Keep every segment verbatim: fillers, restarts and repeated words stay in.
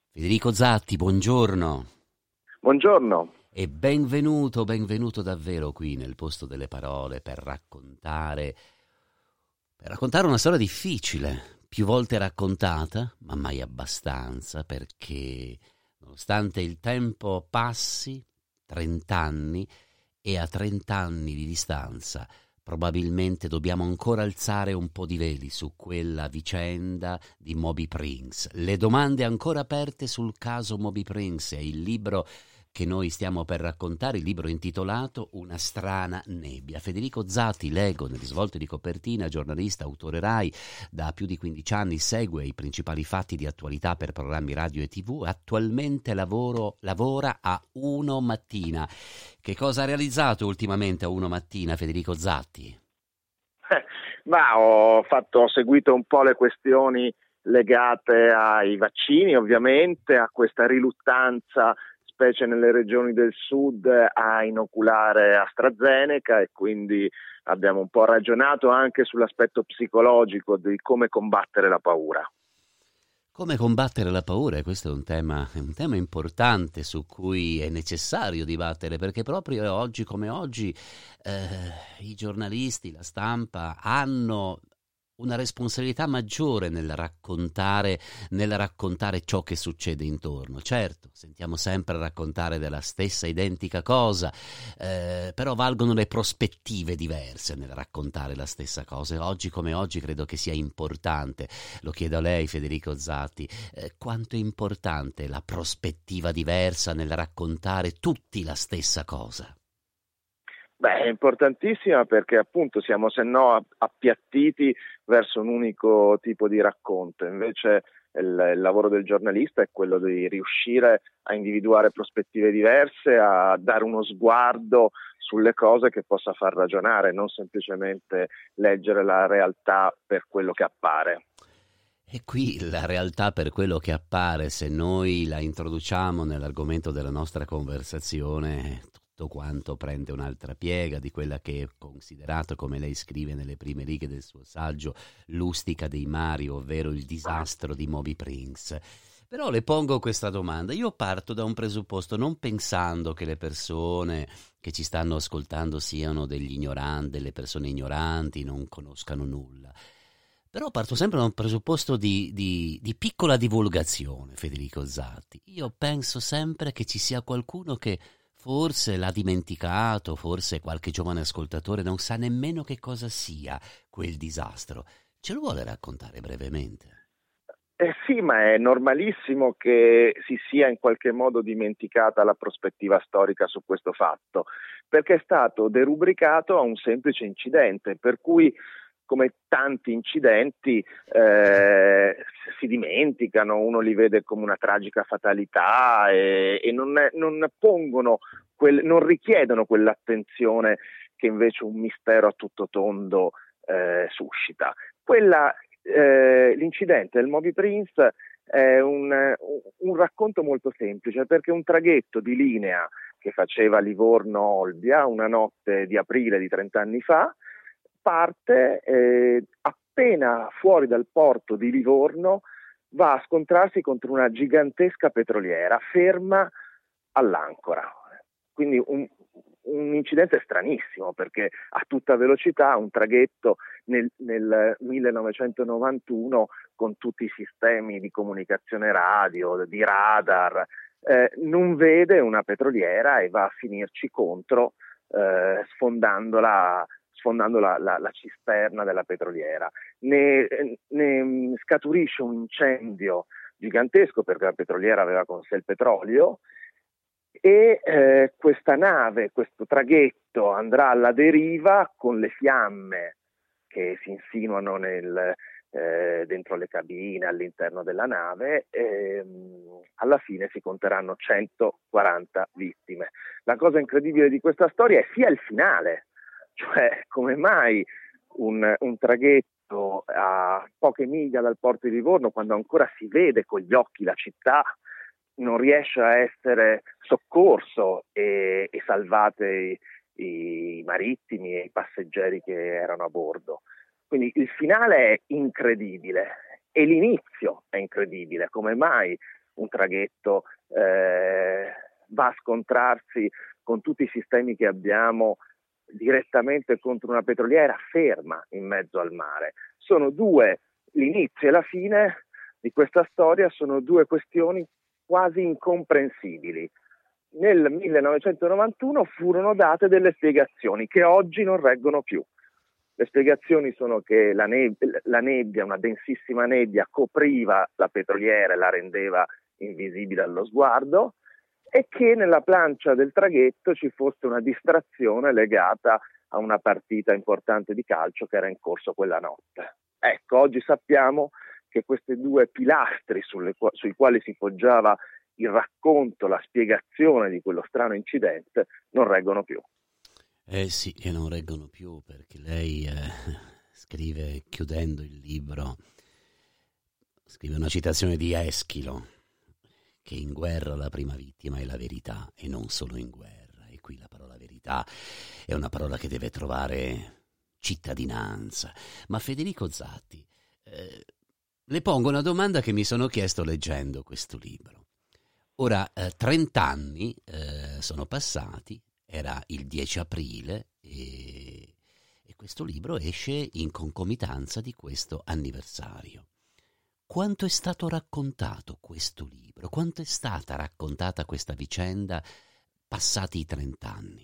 Federico Zatti, buongiorno. Buongiorno. E benvenuto, benvenuto davvero qui nel posto delle parole per raccontare, per raccontare una storia difficile, più volte raccontata, ma mai abbastanza, perché nonostante il tempo passi, trent'anni, e a trent'anni di distanza, probabilmente dobbiamo ancora alzare un po' di veli su quella vicenda di Moby Prince. Le domande ancora aperte sul caso Moby Prince e il libro che noi stiamo per raccontare, il libro intitolato Una strana nebbia. Federico Zatti, leggo nelle svolte di copertina, giornalista, autore Rai, da più di quindici anni segue i principali fatti di attualità per programmi radio e tivù. Attualmente lavoro, lavora a Uno Mattina. Che cosa ha realizzato ultimamente a Uno Mattina, Federico Zatti? Eh, ma ho fatto, ho seguito un po' le questioni legate ai vaccini, ovviamente, a questa riluttanza, specie nelle regioni del sud, a inoculare AstraZeneca, e quindi abbiamo un po' ragionato anche sull'aspetto psicologico di come combattere la paura. Come combattere la paura? Questo è un tema, è un tema importante su cui è necessario dibattere, perché proprio oggi come oggi eh, i giornalisti, la stampa hanno una responsabilità maggiore nel raccontare, nel raccontare ciò che succede intorno. Certo, sentiamo sempre raccontare della stessa identica cosa, eh, però valgono le prospettive diverse nel raccontare la stessa cosa. E oggi come oggi credo che sia importante, lo chiedo a lei Federico Zatti, eh, quanto è importante la prospettiva diversa nel raccontare tutti la stessa cosa? Beh, è importantissima perché appunto siamo se no appiattiti verso un unico tipo di racconto. Invece il, il lavoro del giornalista è quello di riuscire a individuare prospettive diverse, a dare uno sguardo sulle cose che possa far ragionare, non semplicemente leggere la realtà per quello che appare. E qui la realtà per quello che appare, se noi la introduciamo nell'argomento della nostra conversazione, tutto quanto prende un'altra piega di quella che è considerato, come lei scrive nelle prime righe del suo saggio, l'ustica dei mari, ovvero il disastro di Moby Prince. Però le pongo questa domanda. Io parto da un presupposto, non pensando che le persone che ci stanno ascoltando siano degli ignoranti, delle persone ignoranti, non conoscano nulla. Però parto sempre da un presupposto di, di, di piccola divulgazione, Federico Zatti. Io penso sempre che ci sia qualcuno che forse l'ha dimenticato, forse qualche giovane ascoltatore non sa nemmeno che cosa sia quel disastro. Ce lo vuole raccontare brevemente? Eh sì, ma è normalissimo che si sia in qualche modo dimenticata la prospettiva storica su questo fatto, perché è stato derubricato a un semplice incidente, per cui come tanti incidenti eh, si dimenticano, uno li vede come una tragica fatalità e, e non, è, non pongono, quel, non richiedono quell'attenzione che invece un mistero a tutto tondo eh, suscita. Quella, eh, l'incidente del Moby Prince è un, un racconto molto semplice, perché un traghetto di linea che faceva Livorno-Olbia una notte di aprile di trent'anni fa parte, eh, appena fuori dal porto di Livorno va a scontrarsi contro una gigantesca petroliera ferma all'ancora. Quindi un, un incidente stranissimo, perché a tutta velocità un traghetto nel, nel millenovecentonovantuno, con tutti i sistemi di comunicazione radio, di radar, eh, non vede una petroliera e va a finirci contro, eh, sfondandola sfondando la, la, la cisterna della petroliera. Ne, ne scaturisce un incendio gigantesco, perché la petroliera aveva con sé il petrolio, e eh, questa nave, questo traghetto andrà alla deriva con le fiamme che si insinuano nel, eh, dentro le cabine, all'interno della nave, e mh, alla fine si conteranno centoquaranta vittime. La cosa incredibile di questa storia è sia il finale, cioè come mai un, un traghetto a poche miglia dal porto di Livorno, quando ancora si vede con gli occhi la città, non riesce a essere soccorso e, e salvate i, i marittimi e i passeggeri che erano a bordo. Quindi il finale è incredibile e l'inizio è incredibile. Come mai un traghetto eh, va a scontrarsi con tutti i sistemi che abbiamo direttamente contro una petroliera ferma in mezzo al mare. Sono due, l'inizio e la fine di questa storia sono due questioni quasi incomprensibili. Nel millenovecentonovantuno furono date delle spiegazioni che oggi non reggono più. Le spiegazioni sono che la nebbia, la nebbia, una densissima nebbia, copriva la petroliera e la rendeva invisibile allo sguardo, e che nella plancia del traghetto ci fosse una distrazione legata a una partita importante di calcio che era in corso quella notte. Ecco, oggi sappiamo che questi due pilastri sulle, sui quali si poggiava il racconto, la spiegazione di quello strano incidente non reggono più. Eh sì, che non reggono più, perché lei eh, scrive, chiudendo il libro, scrive una citazione di Eschilo, che in guerra la prima vittima è la verità, e non solo in guerra. E qui la parola verità è una parola che deve trovare cittadinanza. Ma Federico Zatti, eh, le pongo una domanda che mi sono chiesto leggendo questo libro. Ora, eh, trent'anni eh, sono passati, era il dieci aprile e, e questo libro esce in concomitanza di questo anniversario. Quanto è stato raccontato questo libro? Quanto è stata raccontata questa vicenda passati i trent'anni?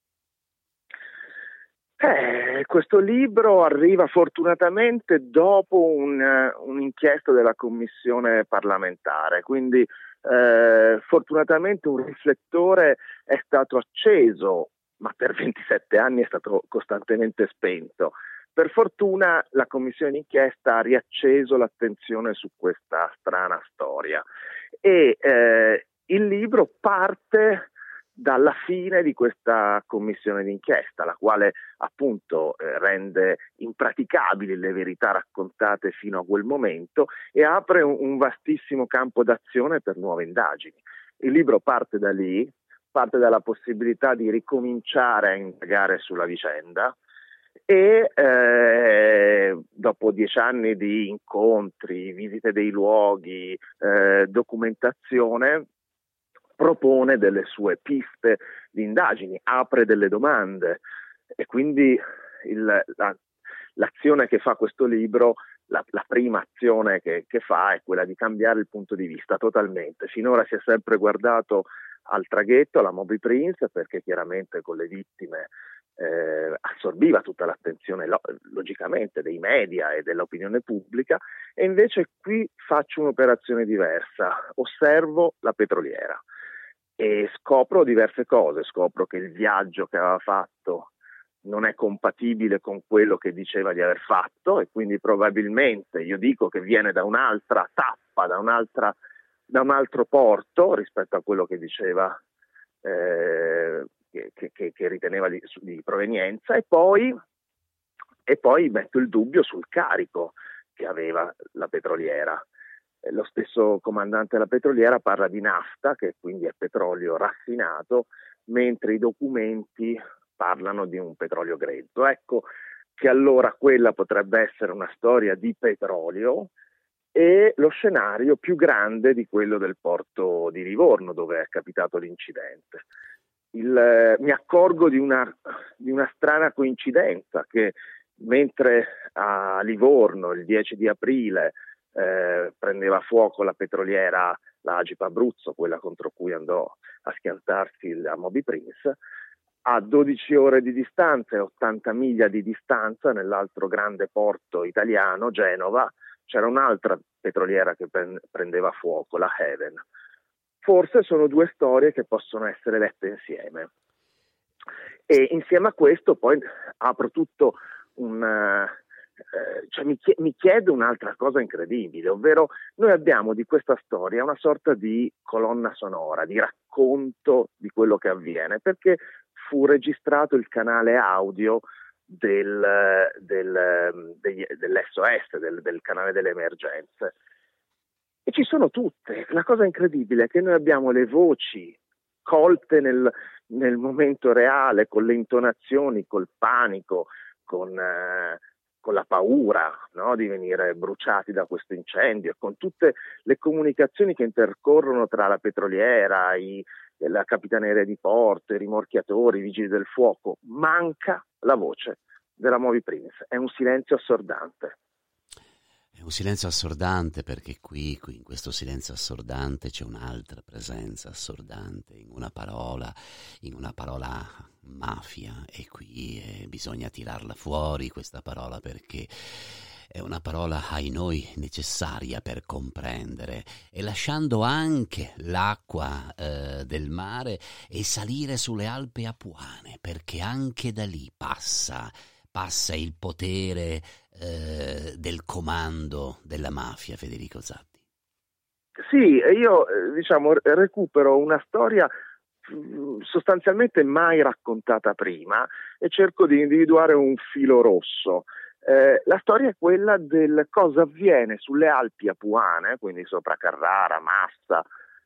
Eh, questo libro arriva fortunatamente dopo un, un'inchiesta della commissione parlamentare, quindi eh, fortunatamente un riflettore è stato acceso, ma per ventisette anni è stato costantemente spento. Per fortuna la commissione d'inchiesta ha riacceso l'attenzione su questa strana storia e eh, il libro parte dalla fine di questa commissione d'inchiesta, la quale appunto eh, rende impraticabili le verità raccontate fino a quel momento e apre un, un vastissimo campo d'azione per nuove indagini. Il libro parte da lì, parte dalla possibilità di ricominciare a indagare sulla vicenda e eh, dopo dieci anni di incontri, visite dei luoghi, eh, documentazione, propone delle sue piste di indagini, apre delle domande e quindi il, la, l'azione che fa questo libro, la, la prima azione che, che fa è quella di cambiare il punto di vista totalmente. Finora si è sempre guardato al traghetto, alla Moby Prince, perché chiaramente con le vittime eh, assorbiva tutta l'attenzione lo, logicamente dei media e dell'opinione pubblica, e invece qui faccio un'operazione diversa, osservo la petroliera e scopro diverse cose. Scopro che il viaggio che aveva fatto non è compatibile con quello che diceva di aver fatto e quindi probabilmente, io dico che viene da un'altra tappa, da un'altra da un altro porto rispetto a quello che diceva eh, che, che, che riteneva di, di provenienza, e poi e poi metto il dubbio sul carico che aveva la petroliera. Lo stesso comandante della petroliera parla di nafta, che quindi è petrolio raffinato, mentre i documenti parlano di un petrolio grezzo. Ecco che allora quella potrebbe essere una storia di petrolio e lo scenario più grande di quello del porto di Livorno, dove è capitato l'incidente. Il, mi accorgo di una, di una strana coincidenza, che mentre a Livorno il dieci di aprile Eh, prendeva fuoco la petroliera, la Agip Abruzzo, quella contro cui andò a schiantarsi la Moby Prince, a dodici ore di distanza e ottanta miglia di distanza, nell'altro grande porto italiano, Genova, c'era un'altra petroliera che prendeva fuoco, la Heaven. Forse sono due storie che possono essere lette insieme. E insieme a questo poi apro tutto un... Eh, cioè mi, chie- mi chiedo un'altra cosa incredibile, ovvero noi abbiamo di questa storia una sorta di colonna sonora, di racconto di quello che avviene, perché fu registrato il canale audio del, del, degli, dell'S O S, del, del canale delle emergenze, e ci sono tutte. La cosa incredibile è che noi abbiamo le voci colte nel, nel momento reale, con le intonazioni, col panico, con... Eh, con la paura, no, di venire bruciati da questo incendio, con tutte le comunicazioni che intercorrono tra la petroliera, i, la capitaneria di porto, i rimorchiatori, i vigili del fuoco. Manca la voce della Moby Prince, è un silenzio assordante. È un silenzio assordante perché qui, qui in questo silenzio assordante c'è un'altra presenza assordante, in una parola, in una parola mafia, e qui eh, bisogna tirarla fuori questa parola, perché è una parola, ai noi, necessaria per comprendere, e lasciando anche l'acqua eh, del mare e salire sulle Alpi Apuane, perché anche da lì passa passa il potere eh, del comando della mafia, Federico Zatti. Sì, io diciamo recupero una storia sostanzialmente mai raccontata prima e cerco di individuare un filo rosso. Eh, la storia è quella del cosa avviene sulle Alpi Apuane, quindi sopra Carrara, Massa,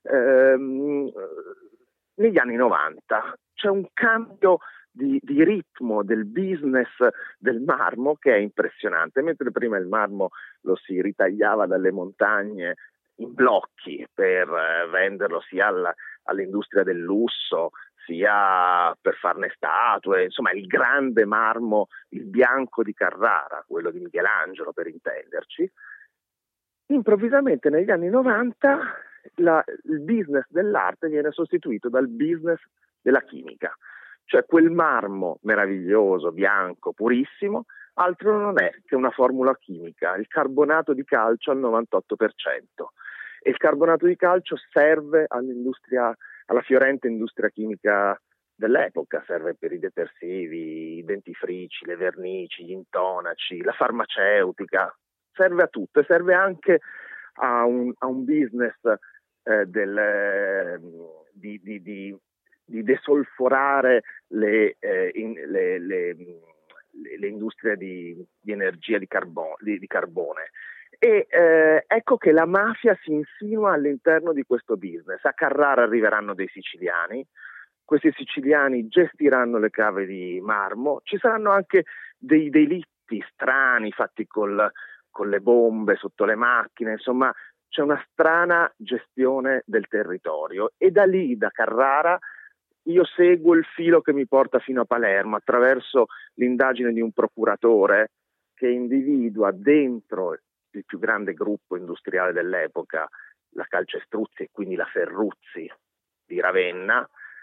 ehm, negli anni novanta. C'è un cambio Di, di ritmo del business del marmo che è impressionante. Mentre prima il marmo lo si ritagliava dalle montagne in blocchi per eh, venderlo sia alla, all'industria del lusso sia per farne statue, insomma il grande marmo, il bianco di Carrara, quello di Michelangelo per intenderci. Improvvisamente negli anni novanta la, il business dell'arte viene sostituito dal business della chimica. Cioè quel marmo meraviglioso, bianco, purissimo, altro non è che una formula chimica, il carbonato di calcio al novantotto per cento. E il carbonato di calcio serve all'industria, alla fiorente industria chimica dell'epoca, serve per i detersivi, i dentifrici, le vernici, gli intonaci, la farmaceutica, serve a tutto e serve anche a un, a un business eh, del, eh, di, di, di di desolforare le, eh, in, le, le, le, le industrie di, di energia di, carbone, di, di carbone. E eh, ecco che la mafia si insinua all'interno di questo business. A Carrara arriveranno dei siciliani, questi siciliani gestiranno le cave di marmo, ci saranno anche dei delitti strani fatti col, con le bombe sotto le macchine, insomma c'è una strana gestione del territorio e da lì, da Carrara, io seguo il filo che mi porta fino a Palermo attraverso l'indagine di un procuratore che individua dentro il più grande gruppo industriale dell'epoca, la Calcestruzzi e quindi la Ferruzzi di Ravenna,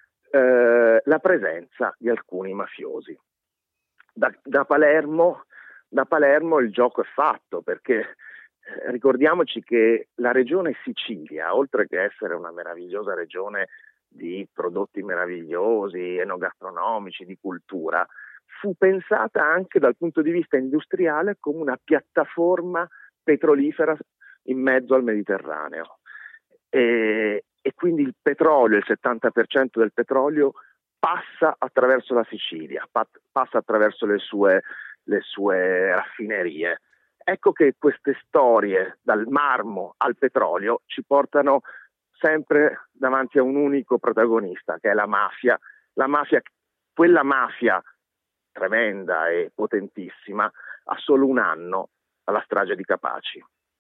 eh, la presenza di alcuni mafiosi. Da, da, Palermo, da Palermo il gioco è fatto, perché eh, ricordiamoci che la regione Sicilia, oltre che essere una meravigliosa regione di prodotti meravigliosi, enogastronomici, di cultura, fu pensata anche dal punto di vista industriale come una piattaforma petrolifera in mezzo al Mediterraneo. E, e quindi il petrolio, il settanta per cento del petrolio passa attraverso la Sicilia, passa attraverso le sue, le sue raffinerie. Ecco che queste storie, dal marmo al petrolio, ci portano sempre davanti a un unico protagonista, che è la mafia, la mafia, quella mafia tremenda e potentissima, ha solo un anno alla strage di Capaci.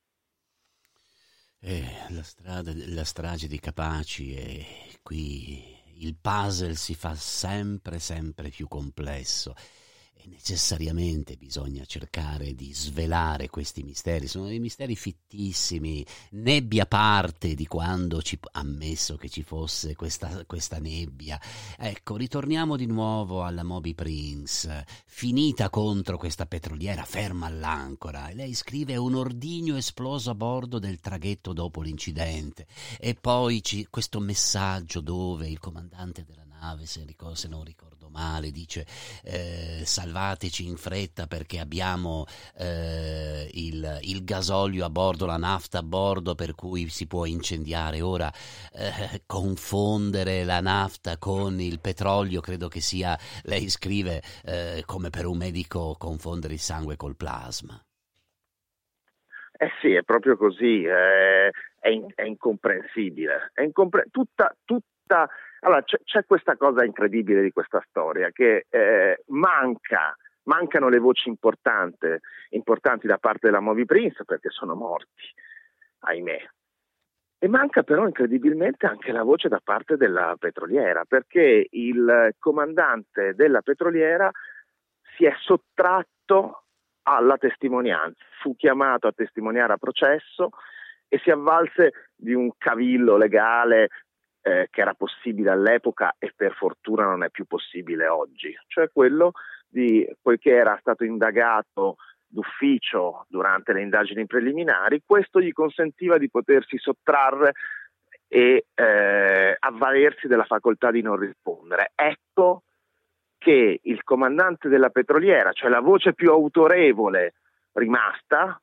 Eh, la, strada, la strage di Capaci, e qui il puzzle si fa sempre, sempre più complesso. E necessariamente bisogna cercare di svelare questi misteri. Sono dei misteri fittissimi, nebbia parte di quando ci ammesso che ci fosse questa, questa nebbia. Ecco, ritorniamo di nuovo alla Moby Prince, finita contro questa petroliera ferma all'ancora, e lei scrive: un ordigno esploso a bordo del traghetto dopo l'incidente. E poi ci, questo messaggio dove il comandante della nave, se, ricordo, se non ricordo male, dice eh, salvateci in fretta perché abbiamo eh, il, il gasolio a bordo, la nafta a bordo, per cui si può incendiare. Ora eh, confondere la nafta con il petrolio credo che sia, lei scrive, eh, come per un medico confondere il sangue col plasma. Eh sì, è proprio così, eh, è, in, è incomprensibile, è incompre- tutta, tutta Allora, c'è, c'è questa cosa incredibile di questa storia, che eh, manca Mancano le voci importanti, importanti da parte della Moby Prince perché sono morti, ahimè. E manca però incredibilmente anche la voce da parte della petroliera, perché il comandante della petroliera si è sottratto alla testimonianza, fu chiamato a testimoniare a processo e si avvalse di un cavillo legale eh, che era possibile all'epoca e per fortuna non è più possibile oggi, cioè quello di, poiché era stato indagato d'ufficio durante le indagini preliminari, questo gli consentiva di potersi sottrarre e eh, avvalersi della facoltà di non rispondere. Ecco che il comandante della petroliera, cioè la voce più autorevole rimasta,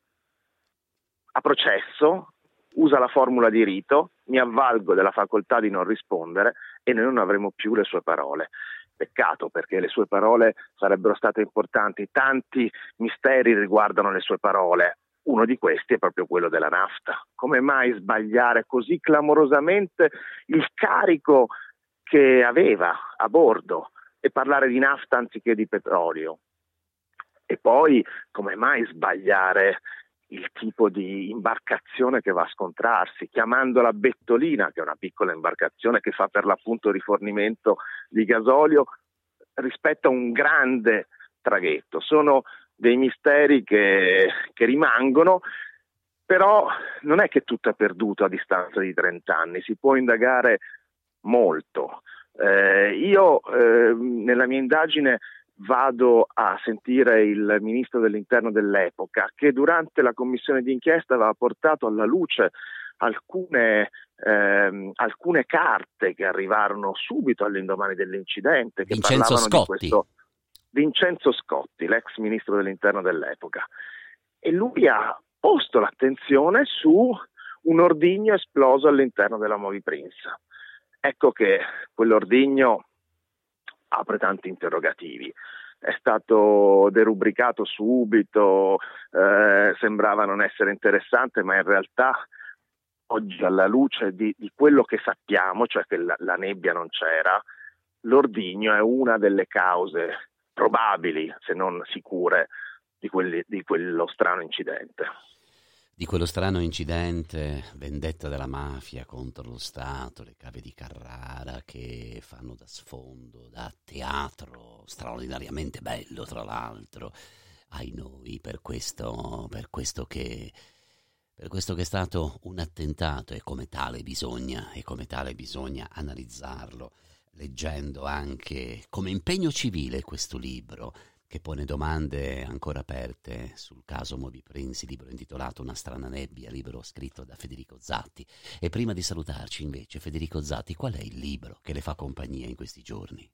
a processo usa la formula di rito, mi avvalgo della facoltà di non rispondere e noi non avremo più le sue parole. Peccato, perché le sue parole sarebbero state importanti, tanti misteri riguardano le sue parole, uno di questi è proprio quello della nafta. Come mai sbagliare così clamorosamente il carico che aveva a bordo e parlare di nafta anziché di petrolio? E poi come mai sbagliare il tipo di imbarcazione che va a scontrarsi, chiamandola Bettolina, che è una piccola imbarcazione che fa per l'appunto rifornimento di gasolio, rispetto a un grande traghetto. Sono dei misteri che, che rimangono, però non è che tutto è perduto a distanza di trent'anni, si può indagare molto. Eh, io eh, nella mia indagine vado a sentire il ministro dell'interno dell'epoca, che durante la commissione d'inchiesta aveva portato alla luce alcune, ehm, alcune carte che arrivarono subito all'indomani dell'incidente, che Vincenzo parlavano Scotti. di questo Vincenzo Scotti, l'ex ministro dell'interno dell'epoca, e lui ha posto l'attenzione su un ordigno esploso all'interno della Moby Prince. Ecco che quell'ordigno apre tanti interrogativi. È stato derubricato subito, eh, sembrava non essere interessante, ma in realtà oggi, alla luce di, di quello che sappiamo, cioè che la, la nebbia non c'era, l'ordigno è una delle cause probabili, se non sicure, di, quelli, di quello strano incidente. Di quello strano incidente, vendetta della mafia contro lo Stato, le cave di Carrara che fanno da sfondo, da teatro straordinariamente bello, tra l'altro, ai noi, per questo, per questo che per questo che è stato un attentato, e come tale bisogna, e come tale bisogna analizzarlo, leggendo anche come impegno civile questo libro, che pone domande ancora aperte sul caso Moby Prince, libro intitolato Una strana nebbia, libro scritto da Federico Zatti. E prima di salutarci invece, Federico Zatti, qual è il libro che le fa compagnia in questi giorni?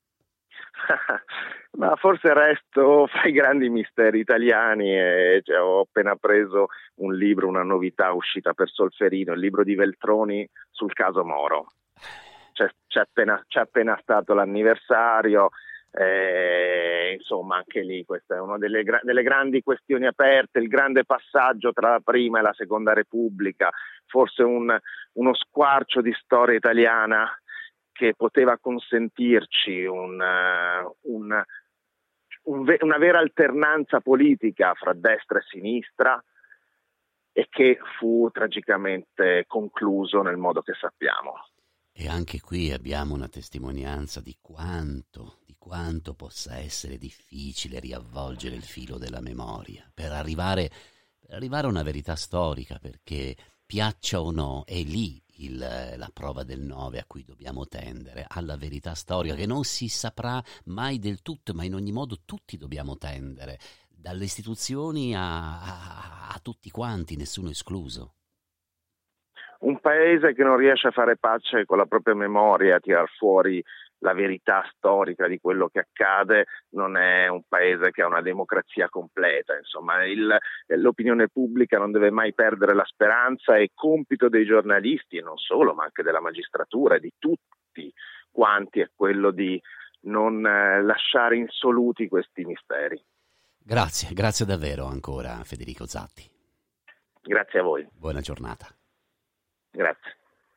Ma forse resto fra i grandi misteri italiani e cioè, ho appena preso un libro, una novità uscita per Solferino, il libro di Veltroni sul caso Moro. C'è, c'è, appena, c'è appena stato l'anniversario. Eh, insomma, anche lì questa è una delle, gra- delle grandi questioni aperte, il grande passaggio tra la prima e la seconda Repubblica, forse un, uno squarcio di storia italiana che poteva consentirci un, uh, un, un ve- una vera alternanza politica fra destra e sinistra, e che fu tragicamente concluso nel modo che sappiamo. E anche qui abbiamo una testimonianza di quanto, di quanto possa essere difficile riavvolgere il filo della memoria per arrivare, per arrivare a una verità storica, perché piaccia o no, è lì il, la prova del nove a cui dobbiamo tendere, alla verità storica che non si saprà mai del tutto, ma in ogni modo tutti dobbiamo tendere, dalle istituzioni a, a, a tutti quanti, nessuno escluso. Un paese che non riesce a fare pace con la propria memoria, a tirar fuori la verità storica di quello che accade, non è un paese che ha una democrazia completa. Insomma, il, l'opinione pubblica non deve mai perdere la speranza, e compito dei giornalisti, e non solo, ma anche della magistratura e di tutti quanti, è quello di non eh, lasciare insoluti questi misteri. Grazie, grazie davvero ancora Federico Zatti. Grazie a voi. Buona giornata. Grazie.